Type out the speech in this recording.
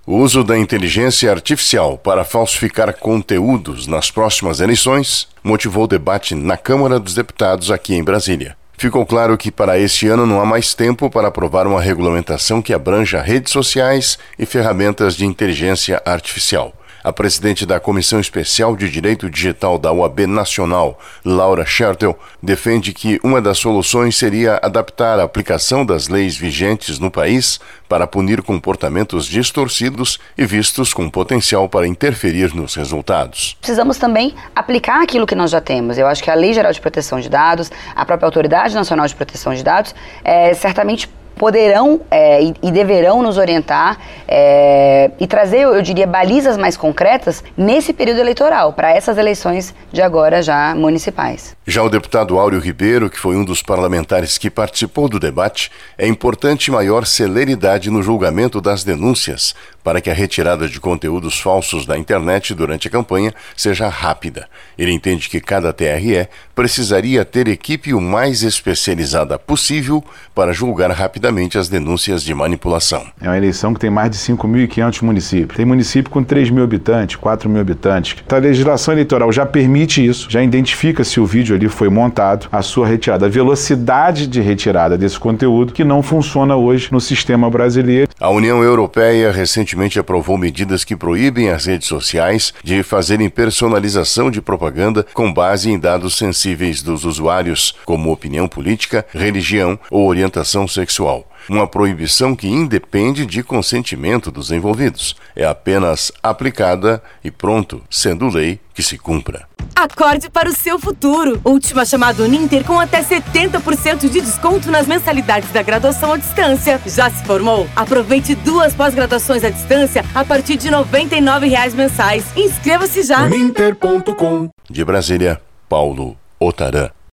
O uso da inteligência artificial para falsificar conteúdos nas próximas eleições motivou o debate na Câmara dos Deputados aqui em Brasília. Ficou claro que para este ano não há mais tempo para aprovar uma regulamentação que abranja redes sociais e ferramentas de inteligência artificial. A presidente da Comissão Especial de Direito Digital da OAB Nacional, Laura Schertel, defende que uma das soluções seria adaptar a aplicação das leis vigentes no país para punir comportamentos distorcidos e vistos com potencial para interferir nos resultados. Precisamos também aplicar aquilo que nós já temos. Eu acho que a Lei Geral de Proteção de Dados, a própria Autoridade Nacional de Proteção de Dados, certamente poderão e deverão nos orientar e trazer, eu diria, balizas mais concretas nesse período eleitoral, para essas eleições de agora já municipais. Já o deputado Áureo Ribeiro, que foi um dos parlamentares que participou do debate, é importante maior celeridade no julgamento das denúncias para que a retirada de conteúdos falsos da internet durante a campanha seja rápida. Ele entende que cada TRE precisaria ter equipe o mais especializada possível para julgar rapidamente as denúncias de manipulação. É uma eleição que tem mais de 5.500 municípios. Tem município com 3.000 habitantes, 4.000 habitantes. A legislação eleitoral já permite isso, já identifica se o vídeo ali foi montado, a sua retirada, a velocidade de retirada desse conteúdo que não funciona hoje no sistema brasileiro. A União Europeia recentemente aprovou medidas que proíbem as redes sociais de fazerem personalização de propaganda com base em dados sensíveis dos usuários, como opinião política, religião ou orientação sexual. Uma proibição que independe de consentimento dos envolvidos. É apenas aplicada e pronto, sendo lei que se cumpra. Acorde para o seu futuro. Última chamada Uninter com até 70% de desconto nas mensalidades da graduação à distância. Já se formou? Aproveite 2 pós-graduações à distância a partir de R$ 99,00 mensais. Inscreva-se já. Uninter.com. De Brasília, Paulo Otarã.